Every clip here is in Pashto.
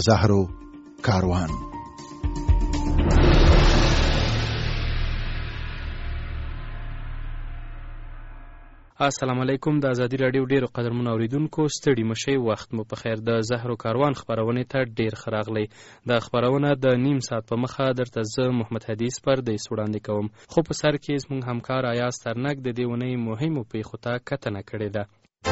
زهرو کاروان. السلام علیکم. د ازادي راډیو ډیرو قدرمنو اوریدونکو ستړي مشئ، وخت مو په خیر. د زهرو کاروان خبرونه ته ډیر خراغلی. د خبرونه د نیم ساعت په مخه درته زه محمد حدیث پر د وړاندې کوم، خو په سر کې زموږ همکار ایاز ترنک د دې ونې مهمو پیښو ته کتنه کړې ده.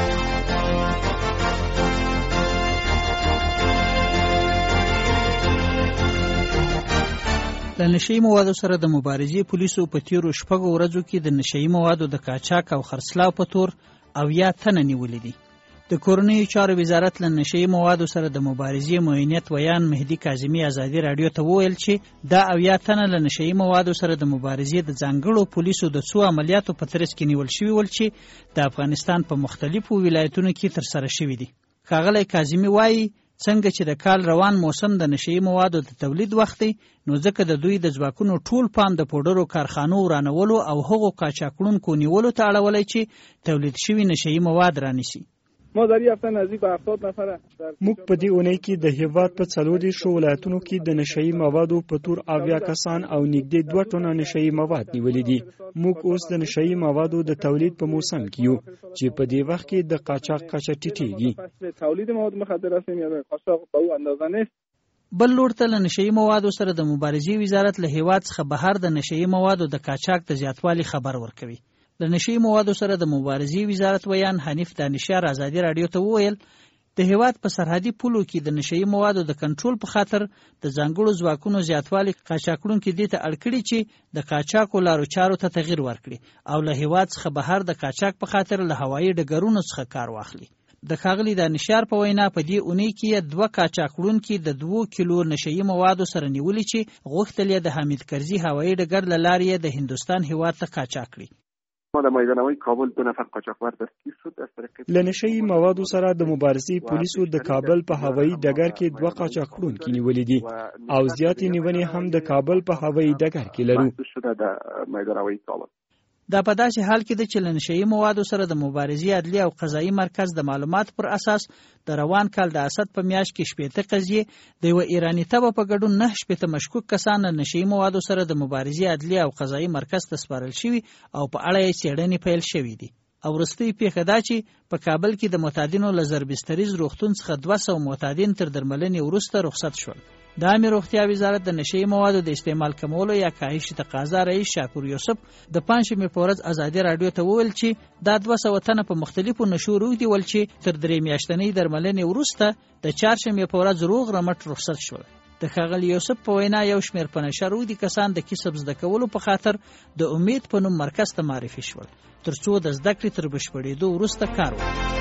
د نشئی موادو سره د مبارزې پولیسو په تیرو شپږو ورځو کې د نشئی موادو د قاچاق او خرڅلاو په تور 80 تنه نیولې دي. د کورنیو چارو وزارت له نشئی موادو سره د مبارزې معینیت ویان مهدي کاظمي ازادي رادیو ته وویل چې دا 80 تنه له نشئی موادو سره د مبارزې د ځانګړو پولیسو د څو عملیاتو په ترڅ کې نیول شوي ول چې د افغانستان په مختلفو ولایتونو کې ترسره شوي دي. ښاغلی کاظمي وایي څنګه چې د کال روان موسم د نشئی موادو د تولید وخت دی، نو ځکه د دوی د ځواکونو ټول پام د پوډرو کارخانو ورانولو او هغو قاچاقونکو نیولو ته اړولی چې تولید شوي نشئی مواد رانیسي. ما در یه هفته نزدیک به 70 نفره موږ په دې اونۍ کې د هیواد په 40 ولایتونو کې د نشئی موادو په تور 80 کسان او نږدې 2 ټنه نشئی مواد نیولې دي. موږ اوس د نشئی موادو د تولید په موسم کې یو چې په دې وخت کې د قاچاق کچه ټیټیږي. تولید مواد مخدر هستیم یا قاچاق په او اندازه نیست. بل لور ته له نشئی موادو سره د مبارزې وزارت له هیواد څخه بهر د نشئی موادو د قاچاق د زیاتوالي خبر ورکوي. د نشئی موادو سره د مبارزې وزارت ویان حنیف دانشیار ازادي رادیو ته وویل د هیواد په سرحدي پولو کې د نشئی موادو د کنټرول په خاطر د ځانګړو ځواکونو زیاتوالي قاچاقونکو دې ته اړ کړي چې د قاچاقو لارو چارو ته تغیر ورکړي او له هیواد څخه بهر د قاچاق په خاطر له هوایي ډګرونو څخه کار واخلي. د ښاغلي دانشیار په وینا په دې اونۍ کې 2 قاچاقونکو د 2 کیلو نشئی موادو سره نیولي چې غوښتل یې د حمید کرزي هوایي ډګر له لارې د هندوستان هیواد ته قاچاق کړي. ما در میدانوی کابل 2 نفر قاچاقبر دستگیر شد از طریق لنشئی موادو سره د مبارزې پولیسو د کابل په هوایي ډګر کې 2 قاچاقونکو نیولې دي او زیاتې نیونې هم د کابل په هوایي ډګر کې لرو. د میدانوی کابل دا په داسې حال کې ده چې له نشئی موادو سره د مبارزې عدلي او قضایي مرکز د معلومات پر اساس د روان کال د اسد په میاشت کې 70 قضیې د یو ایرانی تبه په ګډون 9 مشکوک کسان له نشئی موادو سره د مبارزې عدلي او قضایي مرکز ته سپارل شوي او په اړه یې څېړنې پیل شوې دي. او وروستۍ پیښه دا چې په کابل کې د معتادینو له ضربستریز روغتون څخه 200 معتادین تر درملنې وروسته رخصت شول. د عامه روغتیا وزارت د نشئی موادو د استعمال کمولو یا کاهش تقاضا رئیس شاکر یوسف د پنځمې په ورځ ازادي رادیو ته وویل چې دا 200 تنه په مختلفو نشو روغدي ول چې تر 3 میاشتنۍ درملنې وروسته د چهارشنبې په ورځ روغ رمټ رخصت شول. د ښاغلي یوسف په وینا یو شمېر په نشه روغدي کسان د کسب زده کولو په خاطر د امید په نوم مرکز ته معرفي شول ترڅو د زده کړې تر بشپړېدو وروسته کار وکړي.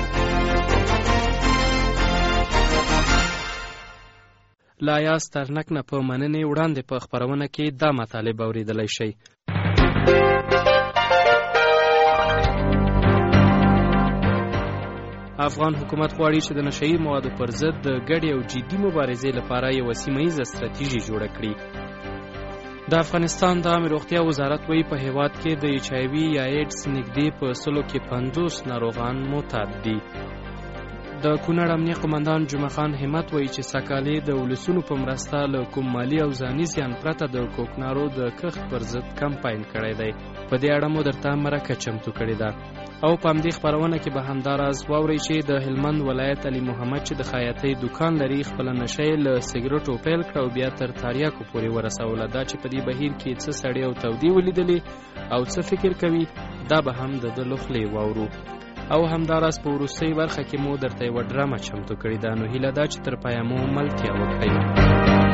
لا ایاز ترنک نه په مننې وړاندې په خبرونه کې دا مطالب اوریدلی شئ. افغان حکومت غواړي چې د نشئی موادو پر ضد د ګډې او جدي مبارزې لپاره یوه سیمهییزه ستراتیژي جوړه کړي. د افغانستان د عامه روغتیا وزارت وایي په هیواد کې د ایچ آی وي یا ایډز نږدې په 100 کې 50 ناروغان معتاد دي. د کونړ امنیه قمندان جمعه خان همت وایي چې سکالې د ولسونو په مرسته له کوم مالی او ځاني زیان پرته د کوکنارو د کښت پر ضد کمپاین کړی دی. په دې اړه مو درته مرکه چمتو کړې ده او په همدې خپرونه کې به همداراز واورئ چې د هلمند ولایت علي محمد چې د خیاطۍ دکان لري خپله نشۍ له سګرټو پیل کړه او بیا تر تاریاکو پورې ورسوله. دا چې په دې بهیر کې څه سړې او تودې ولیدلې او څه فکر کوي دا به هم د ده له خولې واورو. او همداراز په وروستۍ برخه کې مو درته یوه ډرامه چمتو کړې ده، نو هیله ده چې تر پایه مو ملتیا وکړئ.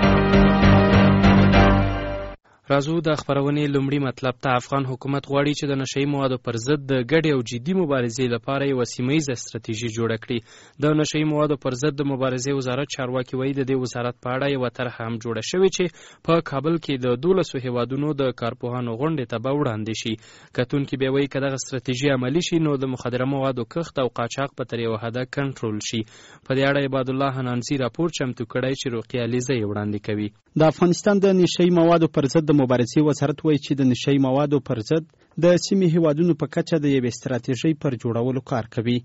راځو د خبرونې لومړي مطلب ته. افغان حکومت غواړي چې د نشئی موادو پر ضد د ګډې او جدي مبارزې لپاره یوه سیمهییزه ستراتیژي جوړه کړي. د نشئی موادو پر ضد د مبارزې وزارت چارواکي وایي د دې وزارت په اړه یوه طرحه هم جوړه شوې چې په کابل کې د 12 هیوادونو د کارپوهانو غونډې ته به وړاندې شي. کتونکي بیا وایي که دغه ستراتیژي عملي شي نو د مخدره موادو کښت او قاچاق به تر یوه حده کنټرول شي. په دې اړه عباد الله حنانزي راپور چمتو کړی چې رقیه علیزه یې وړاندې کوي. د افغانستان د نشئی موادو پر ضد د مبارزې وزارت وایي چې د نشئی موادو پر ضد د سیمې هیوادونو په کچه د یوې ستراتیژۍ پر جوړولو کار کوي.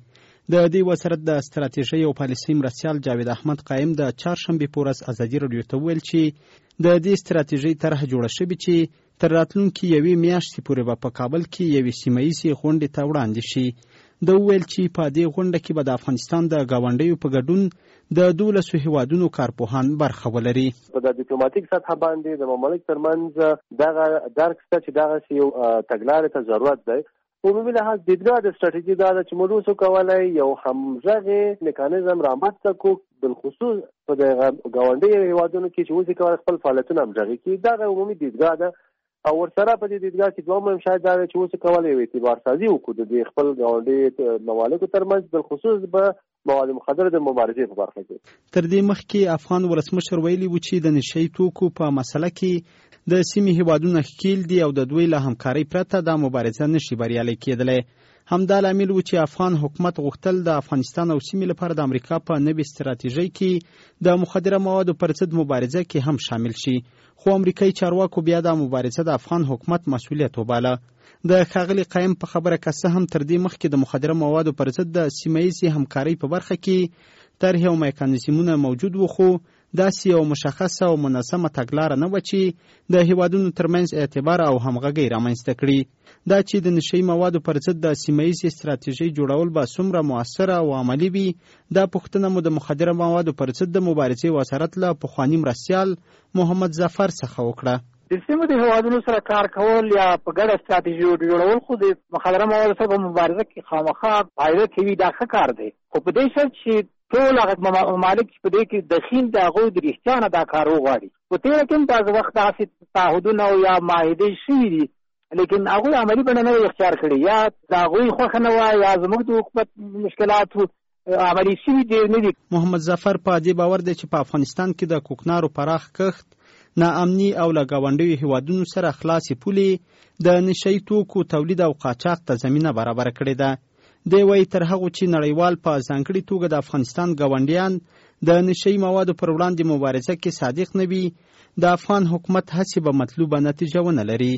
د دې وزارت د ستراتیژۍ او پالیسۍ مرستیال جاوید احمد قایم د چهارشنبې په ورځ ازادي راډیو ته وویل چې د دې ستراتیژۍ طرح جوړه شوې چې تر راتلونکي یوې میاشتې پورې به په کابل کې یوې سیمه ییزې غونډې ته وړاندې شي. ده وویل چې په دې غونډه کې به د افغانستان د ګاونډیو په ګډون د 12 هیوادونو کارپوهان برخه ولري. په د ډیپلوماټیک سطح باندې د مملکت ترمنځ دغه درک شته چې دغه یو تګلارې ته ضرورت دی. عمومي لحاظ دیدګاه د ستراتیژي دا ده چې موږ اوس کولی یو همغږی میکانیزم رامنځته کړو، بالخصوص په د ګاونډیو هیوادونو کې چې اوس یې کولی خپل فعالیتونه همغږي کړي. دغه عمومي دیدګاه ده او ورسره په دې دیدګاه کې دوه مهم شاید دا چې اوس کولی یو اعتبار سازي وکړو د خپل ګاونډي ممالکو ترمنځ، بالخصوص به مواد مخدره د مبارزې په برخه کې. تر دې مخکې افغان ولسمشر ویلي و چې د نشهیي توکو په مسله کې د سیمې هیوادونه ښکیل دي او د دوی له همکارۍ پرته دا مبارزه نشي بریالۍ کېدلی. همدا لامل و چې افغان حکومت غوښتل د افغانستان او سیمې لپاره د امریکا په نوې ستراتیژۍ کې د مخدره موادو پر ضد مبارزه کې هم شامل شي، خو امریکایي چارواکو بیا د مبارزه د افغان حکومت مسؤلیت وباله. د ښاغلي قایم په خبره که څه هم تر دې مخکې د مخدره موادو پر ضد د سیمه ییزې همکارۍ په برخه کې طرحې او میکانیزمونه موجود و، خو داسې یو مشخصه او منظمه تګلاره نه وه چې د هیوادونو ترمنځ اعتبار او همغږۍ رامنځته کړي. دا چې د نشهیي موادو پر ضد د سیمه ییزې ستراتیژۍ جوړول به څومره مؤثره او عملي وي، دا پوښتنه مو د مخدره موادو پر ضد د مبارزې وزارت له پخواني مرستیال محمد ظفر څخه وکړه. د سیمو د هیوادونو سره کار کول یا په ګډه ستراتیژي جوړول خو د مخدره موادو سره په مبارزه کې خامخا فایده کوي، دا ښه کار دی. خو په دې شرط چې ټول هغه ممالک چې په دې کې دخیل د هغوی د رښتیا نه دا کار وغواړي. په تېره کې هم بعض وخت داسې تعهدونه او یا معاهدې شوي دي، لیکن هغوی عملي بڼه نه اختیار کړې، یا د هغوی خوښه نه وه یا زموږ د حکومت مشکلاتو عملي شوي دي نه دي. محمد ظفر په دې باور دی چې په افغانستان کې د کوکنارو پراخ کښت، ناامني او له ګاونډیو هیوادونو سره خلاصې پولې د نشهیي توکو تولید او قاچاق ته زمینه برابره کړې ده. دی وایي تر هغو چې نړیوال په ځانګړې توګه د افغانستان ګاونډیان د نشهیي موادو پر وړاندې مبارزه کې صادق نه وي، د افغان حکومت هڅې به مطلوبه نتیجه ونه لري.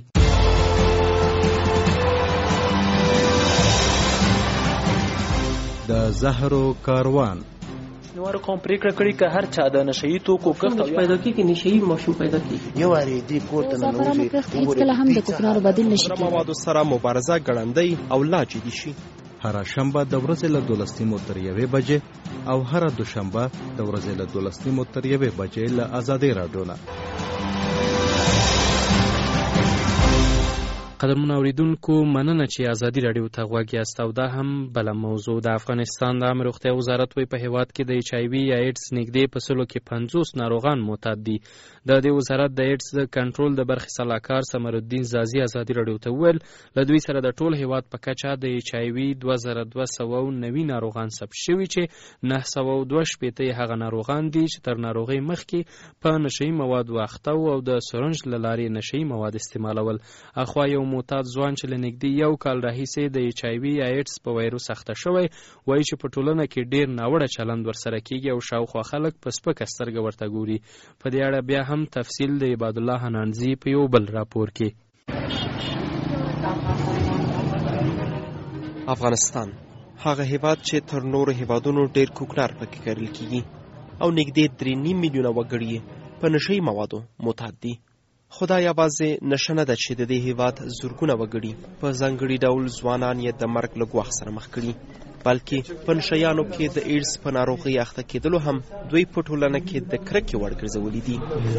د زهرو کاروان نوارو کوم پریکړه کړې که هر چا د نشهیي توکو کښت پیدا کیږي، نشهیي ماشوم پیدا کیږي، یو واري دې کورته نه نوځي هیڅکله هم د کوکنارو بدیل نشي کېدای. موادو سره مبارزه ګړندۍ او لا جدي شي. هر شنبه د ورځې له 12 تر 1 بجې او هر دوشنبه د ورځې له 12 تر 1 بجې له ازادي راډیو نه. قدرمنو اوریدونکو، مننه چې ازادي راډیو ته غوږ یاست. او دا هم بله موضوع د افغانستان د عامه روغتیا وزارت وایي په هیواد کې د ایچ آی وي یا ایډز نږدې په سلو کې 50 ناروغان معتاد دي. د دې وزارت د ایډز د کنټرول د برخې سلاکار ثمرالدین زازي ازادي راډیو ته وویل له دوی سره د ټول هیواد په کچه د ایچ آی وي 2290 ناروغان ثبت شوي چې 902 هغه ناروغان دي چې تر ناروغۍ مخکې په نشهیي موادو اخته او د سرنج له لارې نشهیي مواد استعمالول. اخوا یو معتاد ځوان چې له نږدې 1 کال راهیسې د ایچ آی وي یا ایډز په وایروس اخته شوی وایي چې په ټولنه کې ډیر ناوړه چلند ورسره کیږي او شاوخوا خلک په سپکه سترګه ورته ګوري. په دې اړه بیا هم تفصیل د عباد الله حنانزي په یو بل راپور کې. افغانستان هغه هیواد چې تر نورو هیوادونو ډیر کوکنار پکې کرل کیږي او نږدې 3.5 میلیونه وګړي په نشهیي موادو معتاد دي. خدای یوازې نشه نه ده چې د دې هیواد زرګونه وګړي په ځانګړي ډول ځوانان یې د مرګ له ګواښ سره مخ کړي، بلکې په نشهیانو کې د ایډز په ناروغۍ اخته کېدلو هم دوی په ټولنه کې د کرکې وړ ګرځولي دي.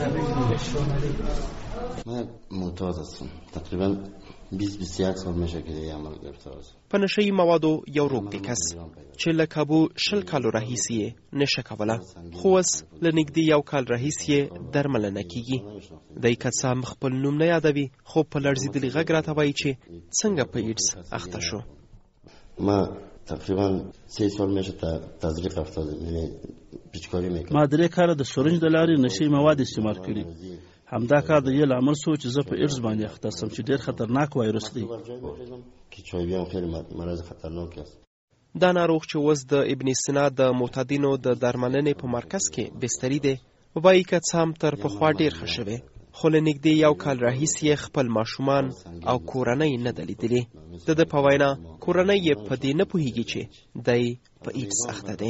من معتاد هستم، تقریبا 20-21 سال میشه که دیگه عمل گرفتار هستم. په نشهیي موادو یو روږدی کس چې له کابو 20 کالو راهیسې یې نشه کوله، خو اوس له نږدې 1 کال راهیسې یې درملنه کیږي. دی که څه هم خپل نوم نه یادوي، خو په لړزېدلي غږ راته وایي چې څنګه په ایډز اخته شو. ما تقریبا 3 سال میشه تزریق افتادم، یعنی پیچکاری میکنم. ما 3 کاله د سرنج د لارې نشهیي مواد استعمال کړي. همدا کار د یو لامل شو چې زه په ایډز باندې اخته شم چې ډیر خطرناک وایروس دی. کیچویی هم خیلی مرض خطرناک است. دا ناروغ چې اوس د ابن سینا د معتادینو د درملنې په مرکز کې بستري دی، وایي که څه هم تر پخوا ډیر ښه شوی، خو له نږدې 1 کال راهیسې خپل ماشومان او کورنۍ نه ده لیدلې. د ده په وینا کورنۍ یې په دې نه پوهېږي چې دی په ایډز اخته دی.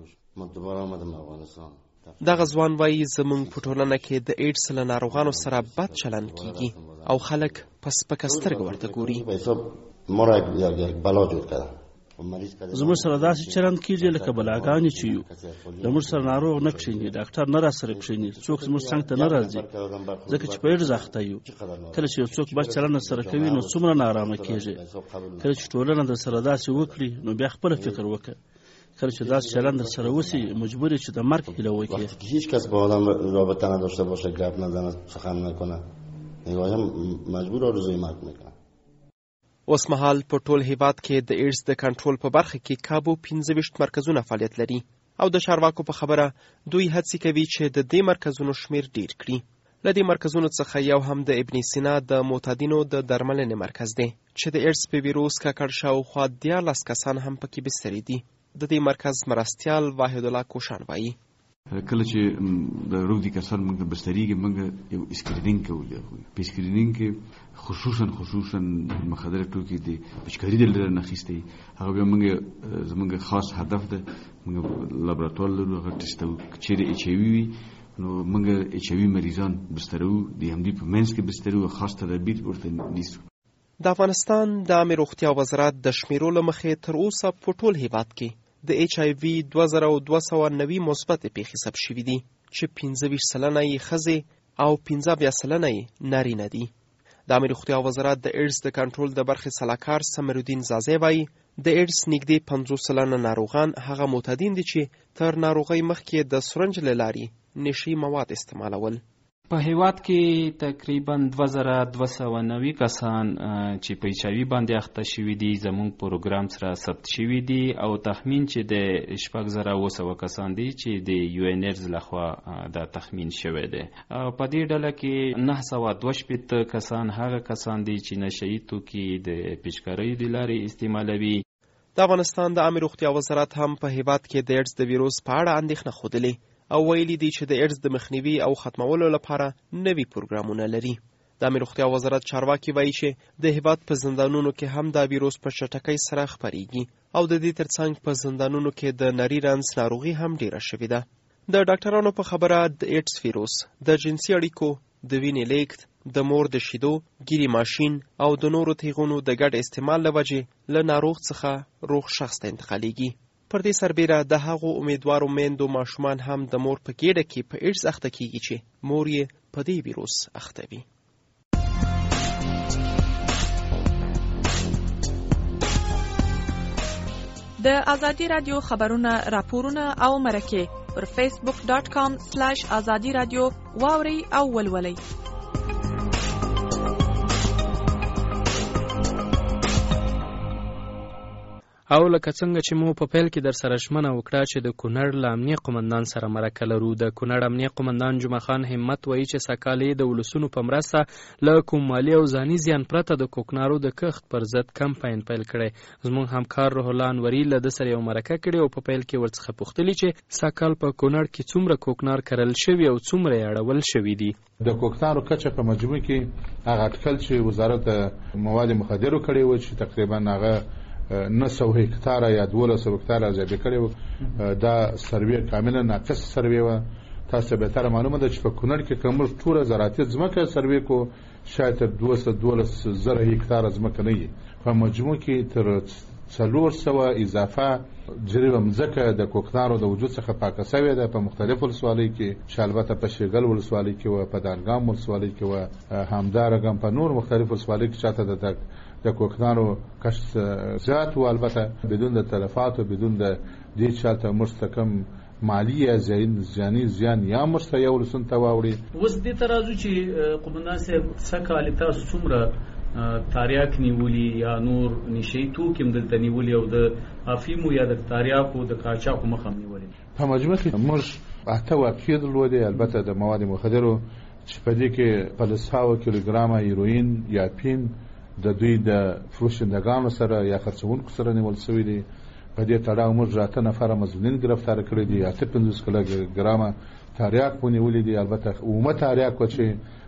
دغه ځوان وایي زموږ په ټولنه کې د ایډز له ناروغانو سره بد چلند کیږي او خلک په سپکه سترګه ورته ګوري. زموږ سره داسې چلند کیږي لکه بلاګانې چې یو. زموږ سره ناروغ نه کښېني، ډاکټر نه راسره کښېني، څوک زموږ څنګ ته نه راځي ځکه چې په ایډز اخته یو. کله چې یو څوک بد چلند سره کوي نو څومره نارامه کیږي. کله چې ټولنه در سره داسې وکړي نو بیا خپله فکر وکړه. کله چې داسې چلند در سره وسی مجبور یې چې د مرګ هیله وکړي. هیچ کس با آدم رابطه نداشته باشه، گپ نزنه، سخن نکنه، نگاهم مجبور آرزوی مرگ میکنه. اوس مهال په ټول هیواد کې د ایډز د کنټرول په برخه کې کابو 15 مرکزونه فعالیت لري او د چارواکو په خبره دوی هڅې کوي چې د دې مرکزونو شمیر ډیر کړي. له دې مرکزونو څخه یو هم د ابن سینا د معتادینو د درملنې مرکز دی چې د ایډز په ویروس ککړ شاوخوا 14 کسان هم پکې بستري دي. د دې مرکز مرستیال واحد الله کوشان وایي کله چې د روغتي کسان موږ بستريږي موږ یو اسکرینینګ کوو. په اسکرینینګ کې خصوصا مخدر ټوکي دي پچکاري دل نه خېستي هغه به موږ زموږ خاص هدف ده. موږ لابراتوار لرو هغه ټیسټو چې د ایچ ای وی نو موږ ایچ ای وی مریضان بسترو دي هم دي په منځ کې بسترو خاص تدابیر ورته نیسو. د افغانستان د عامه روغتیا وزارت د شمیرو له مخې تر اوسه په ټول هیواد کې د ایچ ای وی 2290 مثبت پیښې ثبت شوي دي چې 25 سلنه یې ښځې او 15 سلنه یې نارینه دي. د عامه روغتیا وزارت د ایډز د کنټرول د برخې سلاکار سمرالدین زازی وایي د ایډز نږدې 50 سلنه ناروغان هغه معتادین دي چې تر ناروغۍ مخکې د سرنج له لارې نشي مواد استعمالول. په هیواد کې تقریبا 2290 کسان چې په ایچ ای وی باندې اخته شوي دي زموږ پروګرام سره ثبت شوي دي او تخمین چې د 6900 کسان دي چې د یو ان ایرز لخوا دا تخمین شوی دی. په دې ډله کې 922 کسان هغه کسان دي چې نشئی توکي د پیشکارۍ د لارې استعمالوي. د افغانستان د عامه روغتیا وزارت هم په هیواد کې د ایډز د ویروس په اړه اندېښنه ښودلې او ویلي دي چې د ایډز د مخنیوي او ختمولو لپاره نوي پروګرامونه لري. د عامه روغتیا وزارت چارواکي وایي چې د هیواد په زندانونو کې هم دا ویروس په چټکۍ سره خپریږي او د دې ترڅنګ په زندانونو کې د نري رنځ ناروغي هم ډیره شوې ده. د ډاکټرانو په خبره د ایډز ویروس د جنسي اړیکو، د وینې لیږد، د مور د شیدو، ګیري ماشین او د نورو تیغونو د ګډ استعمال له وجې له ناروغ څخه روغ شخص ته انتقالیږي. پر دې سربیره د هغو امیدوارو میندو ماشومان هم د مور په ګېډه کې په ایډز اخته کیږي چې مور یې په دې ویروس اخته وي. د ازادي رادیو خبرونه، راپورونه او مرکې پر facebook.com/azadi radio واوري او ولولئ. او لکه څنګه چې مو په پیل کې در سره ژمنه وکړه چې د کونړ له امنیه قومندان سره مرکه لرو. د کونړ امنیه قومندان جمعه خان همت وایي چې سکالې د ولسونو په مرسته له کوم مالي او ځاني زیان پرته د کوکنارو د کښت پر ضد کمپاین پیل کړی. زموږ همکار روح الله انوري له ده سره یو مرکه کړې او په پیل کې ورڅخه پوښتلي چې سکال په کونړ کې څومره کوکنار کرل شوي او څومره یې اړول شوي دي. د کوکنارو کچه په مجموع کې هغه اټکل چې وزارت د مواد مخدرو کړی و چې تقریبا هغه 900 هکتاره یا 1200 هکتاره زیاده کړي و. دا سروې کاملا ناقص سروې و. تاسو به تر معلومه ده چې په کونړ کې کوم ټوله زراعتي ځمکه سروې کو شاید 212 زره هکتاره ځمکه نه وي. په مجموع کې تر 400 اضافه جریبه مځکه د کوکنارو د وجود څخه پاکه شوې ده په مختلفو ولسوالۍ کې چې البته په شیګل ولسوالۍ کې او په دانګام ولسوالۍ کې او همدارنګه په نور مختلفو ولسوالۍ کې چاته د کوکنارو کشت زیات او البته بدون د تلفات او بدون د دې چاته مستقیم مالی یا زیان یا مرسته یو لسون ته واوړي. اوس دې ترازو چې قومندان صاحب سکه تاسو څومره تاریاک نیولی یا نور نشئی توکم دلته نیولی او د افیمو یا د تاریاکو د قاچاقو مخه نیولی. په مجموع کې موږ 8 واقعې درلودې البته د مواد مخدرو چې په دې کې 500 کیلوګرام هیروین یا پین د دوی د فروشندگانو سره یا خرڅونکو سره نیول شوی دی. په دې تړاو موږ 8 نفر مزنین گرفتار کړی دي. 50 کیلوګرام تاریاک ونیولې دي. البته عمومي تاریاک چې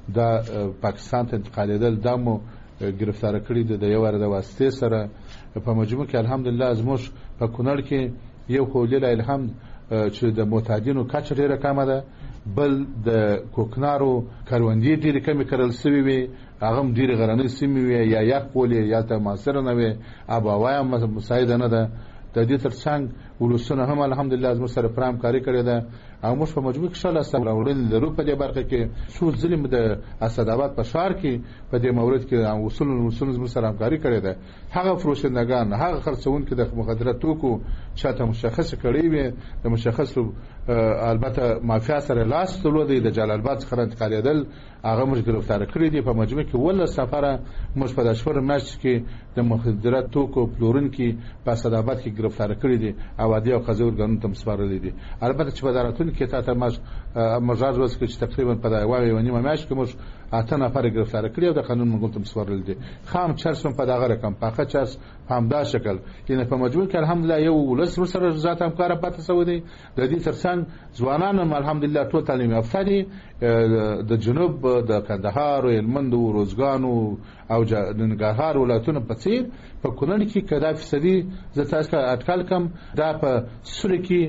دا پاکستان ته انتقالېدل دا مو گرفتار کړي د یو ور د واسطې سره. په مجموع کې الحمدلله زموږ په کونړ کې یو خو لله الحمد چې د معتادینو کچه ډېره کمه ده، بل د کوکنارو کروندې ډېرې کمې کرل سوي وي، هغه هم ډېرې غرنۍ سیمې وي، یا یخ پول یا ته معاصره نه وي، آب و هوا هم مساعده نه ده. د دې ترڅنګ ولسونه هم الحمدلله زموږ سره پرام کاری کړې ده او موږ په مجموع کې شاله سره راوړل لرو. په دې برخه کې څو ظلم د اسداباد په ښار کې په دې مورد کې اصول زموږ سره همکاري کړې ده. هغه فروشندگان، هغه خرڅونکي د مخدره توکو چاته مشخص کړي وي، د مشخصو البته مافیا سره لاس درلودي، د جلال آباد څخه انتقالېدل هغه موږ گرفتار کړی دي. په مجموع کې ول سفره موږ په دشور میاشت کې د مخدره توکو پلورونکي په اسداباد کې گرفتار کړی دي او عادي او قضایي ارګانونو ته مسپارلي دي. البته چې په داراتون کې ته مجاز وس کې تقریبا په دایوي و نیمه میاشت کې موږ 8 نفر گرفتار کړی او د قانون منګول ته مسپارلي دي. خام چرس په دغه رقم پاخه چرس په همدا شکل یعنی په مجموع کې الحمدلله یو ولس سره ذات همکار پاتې سو دي. د دې ترڅنګ ځوانان هم الحمدلله ټول تعلیم یافته دي. د جنوب د کندهار او هلمند او روزګان او د ننګرهار ولایتونو په څیر په کونړ کې کدا فیصدي زه تاسو اټکل کم دا په سوري کې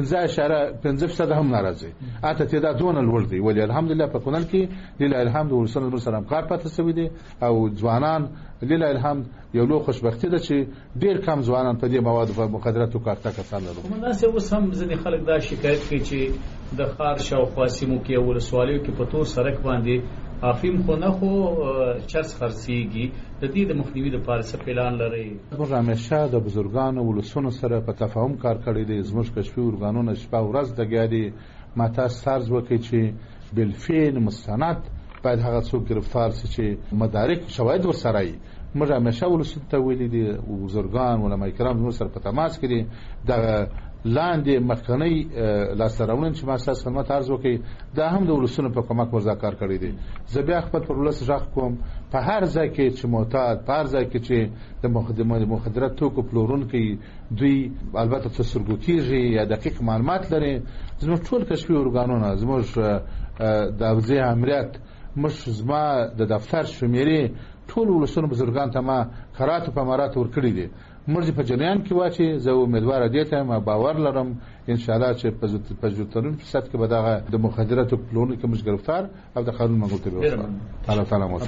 15% هم ناراضي اته تعداد دونه لوړ دی. ولی الحمدلله په کونړ کې لله الحمد ورسره سره کار پاتې سوي دي او ځوانان لله الحمد یو لوی خوشبختی ده چې ډیر کم ځوانان په دې موادو په مخدراتو کارته کسان لري. همداسې اوس هم ځینې خلک دا شکایت کوي چې د ښار شاوخوا سیمو کې ولسوالیو کې په تور سړک باندې افیم خو نه خو چرس خرڅېږي. د دې د مخنیوي لپاره څه پلان لرئ؟ موږ همیشه د بزرګانو ولسونو سره په تفاهم کار کړی دی. زموږ کشفي ارګانونه شپه ورځ لګیا دي. ما تاسو سرز وکړئ چې بالفعل مستند باید هغه څوک گرفتار شي چې مدارک شواهد ورسره وي. موږ همیشه ولسونو ته ویلي دي، بزرګان علما کرام زموږ سره په تماس کې دي. د لاندې مخکنی لاسته راوړنې چې ما اساس خدمت عرض وکړي دا هم د ولسونو په کومک ورځا کار کړی دی. زه بیا خپل پر ولس غږ کوم په هر ځای کې چې معتاد، په هر ځای کې چې د مخدرات توکو پلورونکي دوی البته تسرګو کیږي یا دقیق معلومات لري، زموږ ټول کشفي ارګانونه، زموږ د اوضاع امنیت، زما د دفتر شمیرې ټول ولسونو بزرګان ته ما قرات په مرات ورکړي دي. مرجی په جریان کې واچي. زه امیدوار دي ته ما باور لرم ان شاء الله چې په 75% کې به دغه د مخدراتو پلورونکو مش گرفتار او د قانون منګول ته وي. الله تعالی مو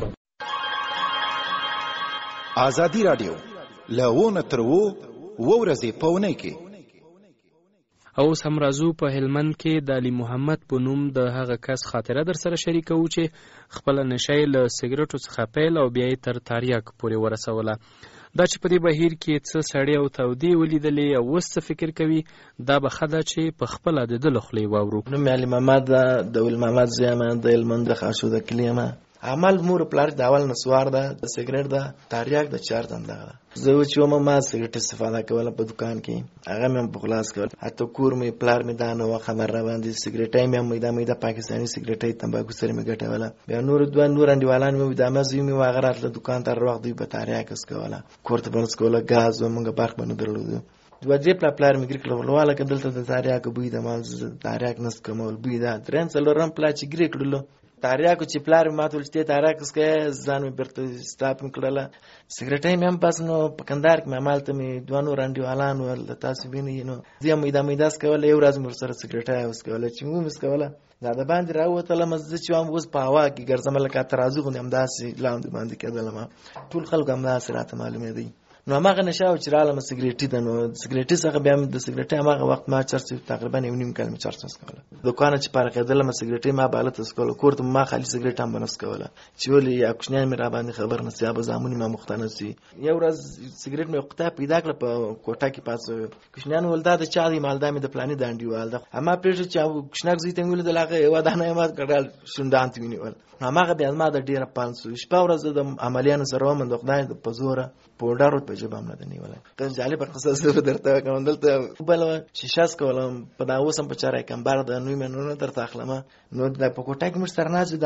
ازادي رادیو لونه ترو ورځې پونه کې او سم راځو په هلمند کې د علي محمد په نوم د هغه کس خاطره در سره شریکو چې خپل نشای له سیګریټو څخه پیل او بیا تر تاریاک پورې ورسوله. دا چې په دې بهیر کې څه سړی او تودې ولیدلې او اوس څه فکر کوي دا به ښه ده چې په خپله د ده له خولې واورو. نوم یې علي محمد ده، د ول محمد زوی یم، د هلمند د خاشوده کلي یم. عمل مور پلار د اول نسوار ده، د سیګریټ ده، تاریاک د چار دنده ده. زه چې ما سیګریټ استفاده کوله په دکان کې، هغه مې په خلاص کول. حتی کور مې پلار مې دا نه خبر را باندې سیګریټ مې میدا پاکستاني سیګریټ تمباکو سره مې ګټوله. بیا نور انډیوالان مې د مزي مې واغرات له دکان ته وروخت دی په تاریاک اس کوله، کورته بنس کوله، غاز و موږ برخ باندې درلود. دوجه پلار مې ګریکل ولواله کدلته د تاریاک بوی د مال تاریاک نس کومول بوی دا ترن څلورم پلا چې ګریکلو تاریاکو چې پلار ماته ولته تاریاک اسکه ځان مې برته ستاپ کړله. سیګریټ مې هم پاس نو په کندهار کې مالته مې دوانو رانډیوالان ول تاسو وینئ نو زه مې داس کوله. یو ورځ مې سره سیګریټ اوس کوله چې موږ مس کوله دا د باندې راوته مزه چې هم اوس په هوا کې ګرځم لکه ترازو غو هم داسې لاندې باندې کېدل. ما ټول خلک هم داسې راته معلومه دي. نو هغه نشاو چې رااله سیګریټي ده، نو سیګریټي څخه بیا د سیګریټي هغه وخت ما چرڅ تقریبا 1.5 کال چرڅ وسکوله. دوکان چې پارکېدل ما سیګریټي ما بالته وسکوله، کوړه ما خالي سیګریټ هم بنسکوله چې ولې یا کوښنه مې را باندې خبر نه سیابه زامونی ما مختنه سي. یو ورځ سیګریټ مې وقته پیدا کړ په کوټه کې پاس کوښنه ولدا د چا دی مالدا مې د پلانې دانډي والدا اما پرېږه چې کوښنه زیته ویل د لاغه یو دانه ما کړل شوندانت وینول. هغه بیا ما د ډیره 500 شپه ورځ د عملیانو سره ومن د خدای د پزوره پوډارو په جبام نه دی ولای. ته جالب قصه زه درته کوم دلته بل شیشاس کولم په دا اوسم په چارای کم بار د نوې منونه درته اخلمه. نو د پکوټه کې مشتر نه د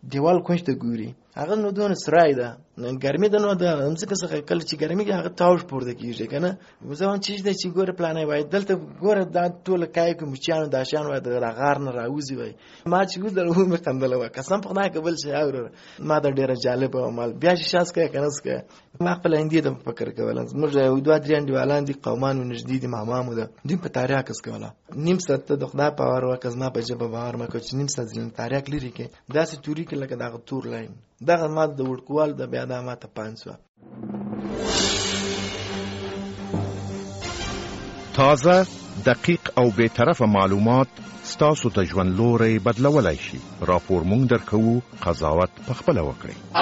دیوال کونج ته ګوري هغه نو دونه سرای ده ګرمي ده نو د همڅه څخه کله چې ګرمي هغه تاوش پورته کیږي کنه زمون چې د چې ګوره پلانې وای دلته ګوره دا ټول کای کوم چانو داشان وای د غار نه راوځي وای ما چې ګوره هو مې خندل وای قسم په خدای قبل شي اور ما دا ډیره جالب عمل بیا چې شاس کوي کنه سکه ما خپل هندي د فکر کول موږ یو دوه درې انډیوالان دي قومان نږدې دي مامامو ده دوی په تاریخ کس کوله نیم ساعت د خدای په اور وکز ما په جبه باور ما کوچ نیم ساعت د تاریخ لري کې داسې توري کې لکه دا تور لاین دغه ما د ورکوال د بیا د ما ته 500 تازه دقیق او به طرفه معلومات ستاسو ته ژوند لوري بدلولای شي راپور مونږ درکو قضاوت په خپل وکړي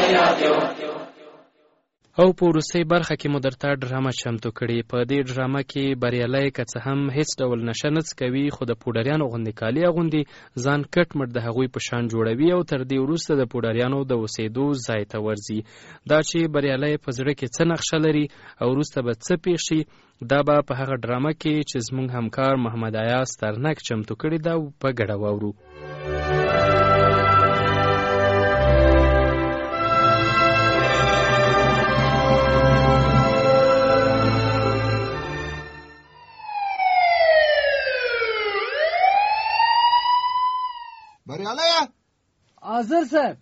او په وروستۍ برخه کې مو درته ډرامه چمتو کړې. په دې ډرامه کې بریالی که څه هم هیڅ ډول نشه نه څکوي خو د پوډریانو غوندې کالي اغوندي ځان کټ مټ د هغوی په شان جوړوي او تر دې وروسته د پوډریانو د اوسېدو ځای ته ورځي. دا چې بریالی په زړه کې څه نقشه لري او وروسته به څه پېښ شي دا به په هغه ډرامه کې چې زموږ همکار محمد ایاز ترنک چمتو کړې ده په ګډه واورو. بریالیه حاضر صاحب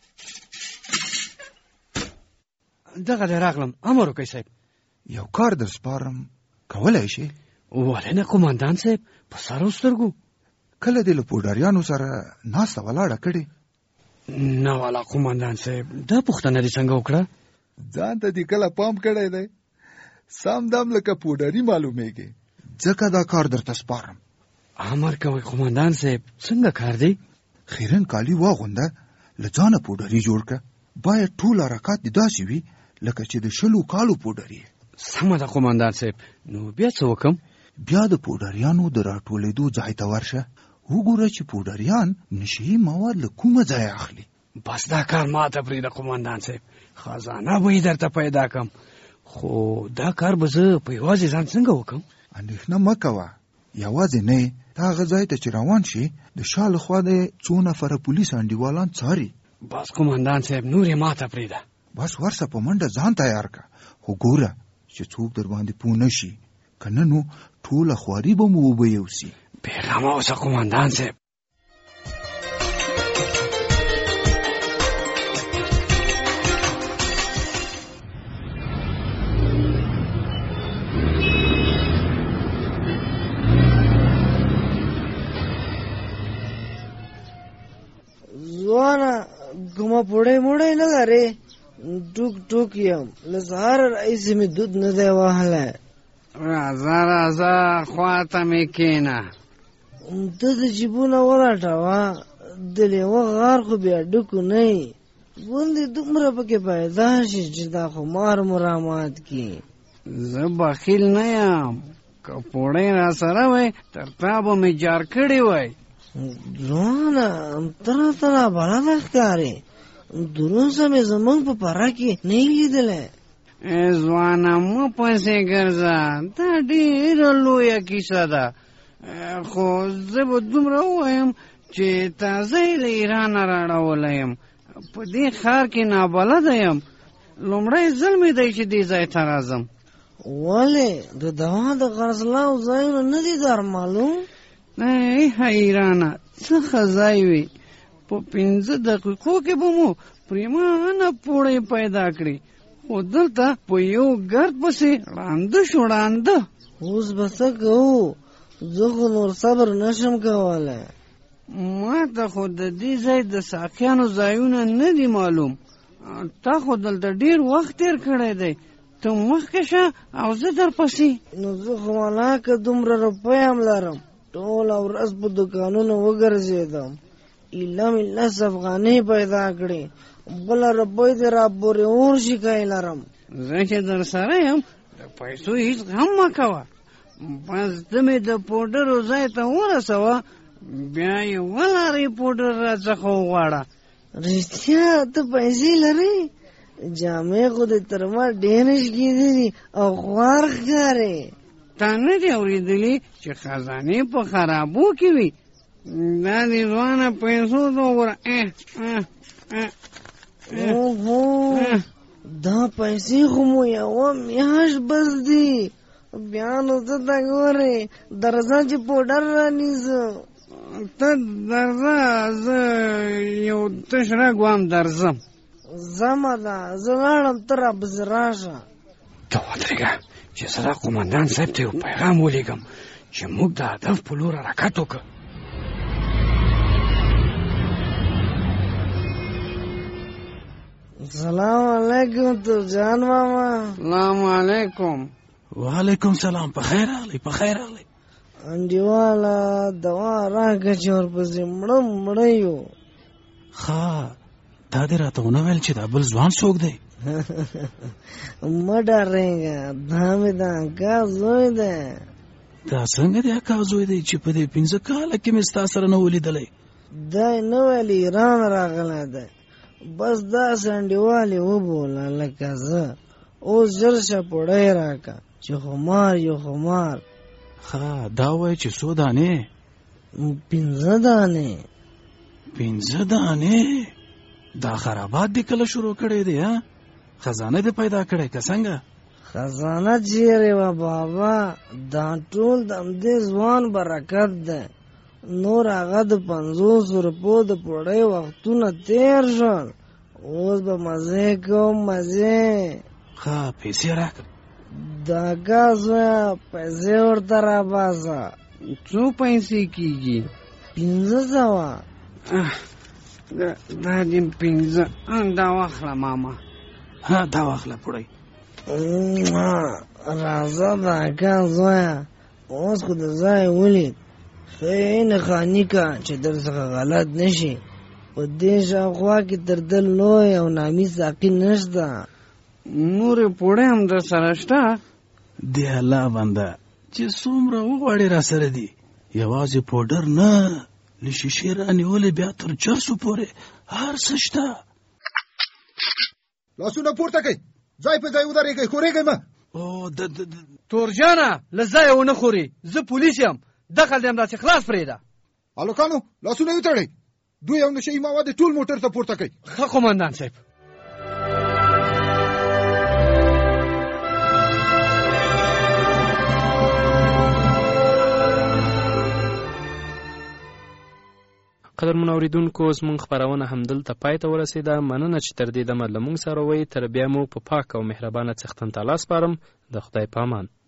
دغه دی راغلم امر وکړئ صاحب. یو کار در سپارم کولی شي؟ ولې نه قومندان صاحب په سارو سترګو. کله دې له پوډریانو سره ناسته ولاړه کړې؟ نه والا قومندان صاحب دا پوښتنه دې څنګه وکړه؟ ځان ته دې کله پام کړی دی سم دم لکه پوډري معلومیږي ځکه دا کار درته سپارم. امر کوئ قومندان صاحب څنګه کار دی؟ خیرن کالی واغونده له ځانه پوډري جوړ کړه. باید ټول حرکات دې داسې وي لکه چې د 20 کالو پوډري. سمه ده قومندان صاحب. نو بیا څه وکم؟ بیا د پوډریانو د راټولېدو ځای ته ورشه وګوره چې پوډریان نشي مواد له کومه ځای اخلي. بس دا کار ماته پرېږده قومندان صاحب خزانه به یې درته پیدا کړم خو دا کار به زه په یوازې ځان څنګه وکړم؟ اندېښنه مه کوه یوازې نه تا هغه ځای ته چې روان شي د شا لخوا د 2 نفره پولیس انډیوالان څاري. بس قومندان صاحب نور یې ماته پرېږده. بس ورسه په منډه ځان تیار کړه خو ګوره چې څوک در باندې پوه نه شي که نه نو ټوله خواري به مو وبه یوسي. بېغمه اوسه قومندان صاحب. ځوانه کومه پوړی موړی نه لرې ټوک ټوک یم له سهاره راهیسې مې دود نه دی وهلی. راځه راځه خواته مې کښېنه. ته د جیبونه ولټوه د لیوه غار خو بیا ډکو نه یي غوندې دومره پکې پیدا شي چې دا خو مار مو رامات کړي. زه بخیل نه یم که پوړی را سره وی تر تا به مې جار کړی وی. ځوانه ته راته نابلده ښکارې دروسه مې زموږ په پره کې نه یې لیدلی. ځوانه مه پسې ګرځه دا ډېره لویه کیسه ده خو زه به دومره ووایم چې تازه یې له ایرانه راړولی یم په دې ښار کې نابلده یم لومړی ځل مې دی چې دې ځای ته راځم. ولې د دوا د خرڅلاو ځایونه نه دي در معلوم؟ ای حیرانه څه ښه ځای وي په 15 دقیقو کې به مو پرېمانه پوړی پیدا کړي خو دلته په یو ګرد پسې ړانده شو ړانده. اوس به څه کوو زه خو نور صبر نشم کولی. ما ته خو د دې ځای د ساقیانو ځایونه نه دي معلوم. تا خو دلته ډېر وخت تېر کړی دی ته مخکې شه او زه درپسې. نو زه خو ملاکه دومره روپۍ هم لرم ټوله ورځ په دوکانونو وګرځېدم ایله مې 10 افغانۍ پیدا کړې بله روپۍ دې راپورې ورشي که یې لرم. زه چې در سره یم د پیسو هېڅ غم مه کوه بس ته مې د پوډرو ځای ته ورسوه بیا یې ولارې پوډر راڅخه وغواړه. رښتیا ته پیسې لرې؟ جامې خو دې تر ما ډېرې شګېدې دي او خوار ښکارې. تا نه دي اورېدلي چې خزانې په خرابو کې وي دا دې ځوانه پیسو ته وګوره. دا پیسې خو مو یوه میاشت بس دي، بیا نو ته ته ګورې درځه چې پوډر رانیزه. ته درځه، زه یو تش رګ درځم. زمه ده، زه لاړم، ته رابزې راشه. ته ودرېږه چې زه دا قومندان صاحب ته یو پیغام ولیږم چې موږ د هدف په لور حرکت وکړو. سلام علیکم ترجان ماما. سلام علیکم. وعلیکم سلام. په خیر راغلی، په خیر راغلی. انډیواله دوا راکړه چې ورپسې مړه یو. ښه، دا دې راته ونه ویل چې دا بل ځوان څوک دی؟ مه ډارېږه، دا مې د اکا زوی دی. دا څنګه د اکا زوی دی چې په دې 15 کاله کې مې ستا سره نه ولیدلی؟ دی نه ویل ایران راغلی دی، بس داسې انډیوال یې وبوله لکه زه. اوس ژر شه پوړی راکړه چې خمار یو خمار. ښه، دا وایي چې څو دانې؟ 15 دانې. 15 دانې؟ دا خرابات دې کله شروع کړی دی؟ خزانه دې پیدا کړی که څنګه؟ خزانه چیرې وه بابا، دا ټول د همدې ځوان برکت دی. نور هغه د 50 روپو د پوړۍ وختونه تیر شول، اوس به مزې کوم مزې. ښه، پیسې راکړه. د اکا زویه پیسې ورته راباسه. څو پیسې کېږي؟ 1500. دا دې 15. دا واخله ماما. ها، دا واخله پوړۍ. راځه د اکا زویه، اوس خو د ځای ولید. ښه نښاني که چې در څخه غلط نشي. په دې شاوخوا کې تر ده لوی او نامي ساقي نشته. نورې پوړۍ هم در سره شته؟ دی الله بنده چې څومره وغواړې را سره دي. یوازې پوډر نه، له شیشې رانیولې بیا تر چرسو پورې هر څه شته. لاسونه پورته کړئ، ځای په ځای ودرېږئ، ښورېږئ مه. تورجانه له ځایه ونه خورې، زه پولیس یم، دخل دې همداسې خلاص پرېږده. هلکانو لاسونه یې وتړئ، دوی او نشه یي مواد ټول موټر ته پورته کړئ. ښه قومندان صاحب. قدرمن اوریدونکو، زموږ خپرونه همدلته پای ته ورسېده. مننه چې تر دې دمه له موږ سره وئ. تر بیا مو په پاک او مهربانه څښتن تعالی سپارم. د خدای په امان.